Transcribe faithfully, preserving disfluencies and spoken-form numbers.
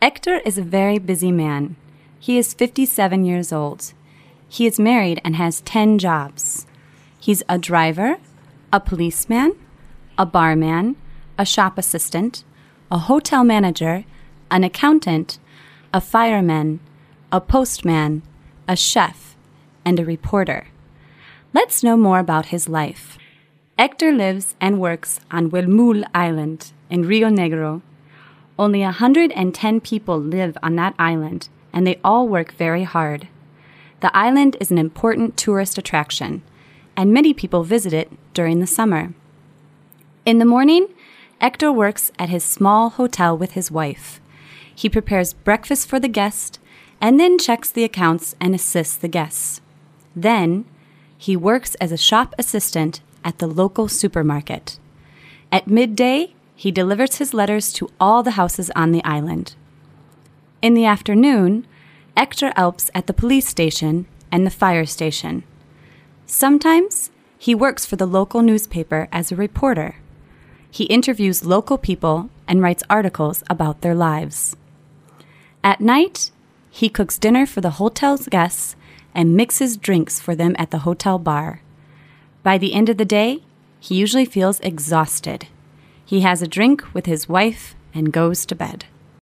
Hector is a very busy man. He is fifty-seven years old. He is married and has ten jobs. He's a driver, a policeman, a barman, a shop assistant, a hotel manager, an accountant, a fireman, a postman, a chef, and a reporter. Let's know more about his life. Hector lives and works on Huelmul Island in Rio Negro. Only one hundred ten people live on that island, and they all work very hard. The island is an important tourist attraction, and many people visit it during the summer. In the morning, Hector works at his small hotel with his wife. He prepares breakfast for the guests and then checks the accounts and assists the guests. Then, he works as a shop assistant at the local supermarket. At midday, he delivers his letters to all the houses on the island. In the afternoon, Hector helps at the police station and the fire station. Sometimes, he works for the local newspaper as a reporter. He interviews local people and writes articles about their lives. At night, he cooks dinner for the hotel's guests and mixes drinks for them at the hotel bar. By the end of the day, he usually feels exhausted. He has a drink with his wife and goes to bed.